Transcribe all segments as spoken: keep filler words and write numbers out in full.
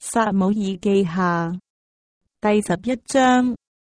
撒母耳記下第十一章。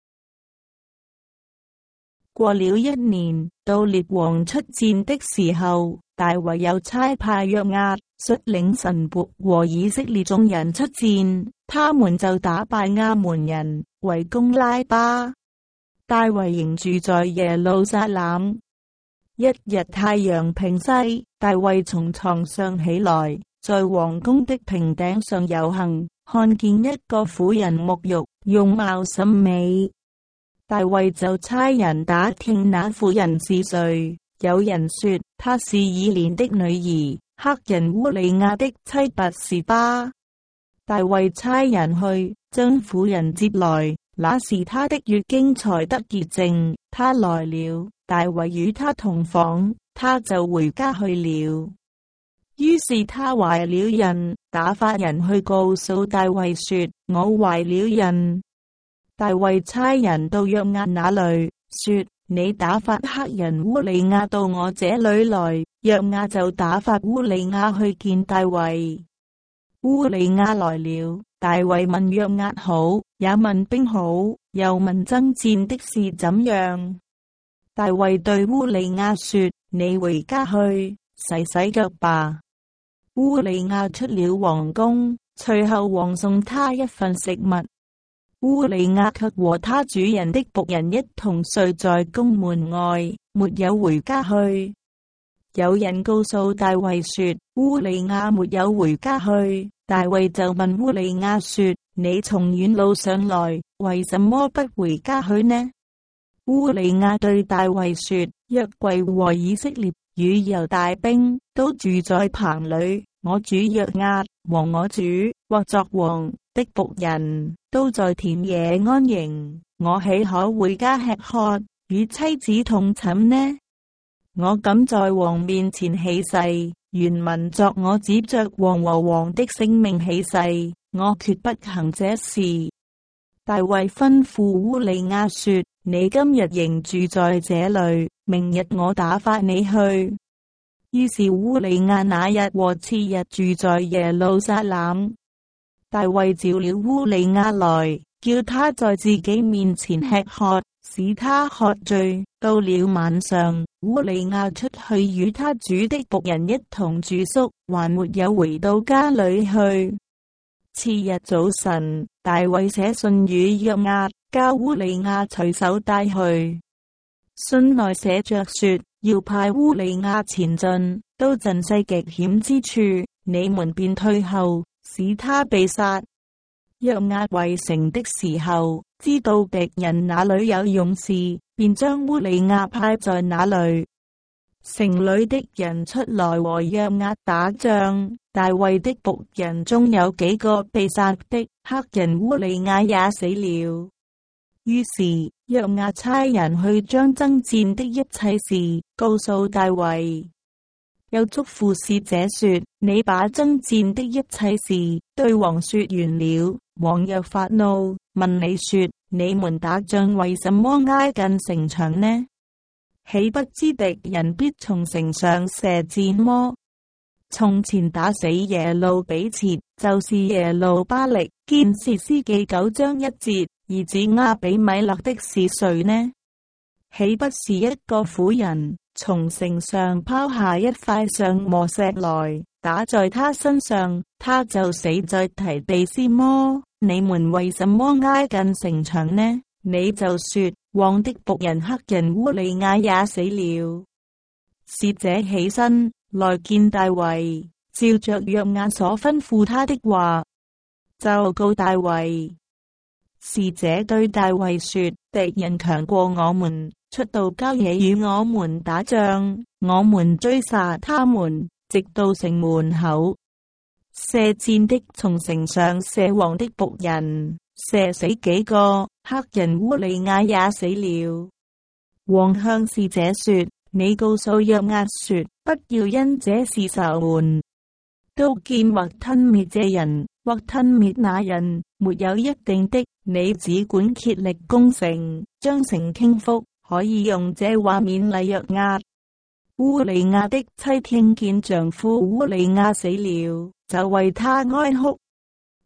過了一年，到列王出戰的時候，大衛又差派約押率領臣僕和以色列眾人出戰，他們就打敗亞捫人，圍攻拉巴。大衛仍住在耶路撒冷。一日太陽平西，大衛從床上起來，在王宮的平頂上遊行，看見一個婦人沐浴，容貌甚美。大衛就差人打聽那婦人是誰。有人說她是以連的女兒，赫人烏利亞的妻拔示巴。大衛差人去將婦人接來，那時她的月經才得潔淨。她來了，大衛與她同房，她就回家去了。於是她懷了孕，打發人去告訴大衛說：我懷了孕。大衛差人到約押那裏，說：你打發赫人烏利亞到我這裏來。約押就打發烏利亞去見大衛。烏利亞來了，大衛問約押好，也問兵好，又問爭戰的事怎樣。大衛對烏利亞說：你回家去，洗洗腳吧。烏利亞出了王宮，隨後王送他一份食物。烏利亞卻和他主人的僕人一同睡在宮門外，沒有回家去。有人告訴大衛說：烏利亞沒有回家去。大衛就問烏利亞說：你從遠路上來，為什麼不回家去呢？烏利亞對大衛說：約櫃和以色列與猶大兵都住在棚裏，我主約押和我主或作王的僕人都在田野安營，我豈可回家吃喝，與妻子同寢呢？我敢在王面前起誓，原文作我指着王和王的性命起誓，我決不行這事。大衛吩咐烏利亞說：你今日仍住在這裏，明日我打發你去。於是烏利亞那日和次日住在耶路撒冷。大衛召了烏利亞來，叫他在自己面前吃喝，使他喝醉。到了晚上，烏利亞出去與他主的僕人一同住宿，還沒有回到家裏去。次日早晨，大衛寫信與約押，交烏利亞隨手帶去。信內寫着說：要派烏利亞前進，到陣勢極險之處，你們便退後，使他被殺。約押圍城的時候，知道敵人那裏有勇士，便將烏利亞派在那裏。城裏的人出來和約押打仗，大衛的僕人中有幾個被殺的，赫人烏利亞也死了。於是約押差人去將爭戰的一切事告訴大衛，又囑咐使者說：你把爭戰的一切事對王說完了。王又發怒，問你說：你們打仗為什麼挨近城牆呢？豈不知敵人必從城上射箭麼？從前打死耶路比切，就是耶路巴力，見士師記九章一節，兒子亞比米勒的是誰呢？豈不是一個婦人從城上拋下一塊上磨石來，打在他身上，他就死在提比斯麼？你們為什麼挨近城牆呢？你就說：王的僕人赫人烏利亞也死了。使者起身來見大衛，照着約押所吩咐他的話，就告大衛。使者對大衛說：敵人強過我們，出到郊野與我們打仗，我們追殺他們，直到城門口。射箭的從城上射王的僕人，射死幾個，赫人烏利亞也死了。王向使者說：你告訴約押說，不要因這事愁悶。刀劍或吞滅這人，或吞滅那人，沒有一定的。你只管竭力攻城，將城傾覆。可以用這話勉勵約押。烏利亞的妻聽見丈夫烏利亞死了，就為他哀哭。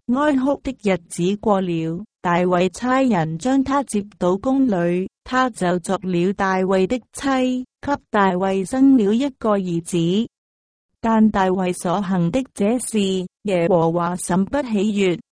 哀哭的日子過了，大衛差人將他接到宮裏，他就作了大衛的妻，給大衛生了一個兒子。但大衛所行的這事，耶和華甚不喜悅。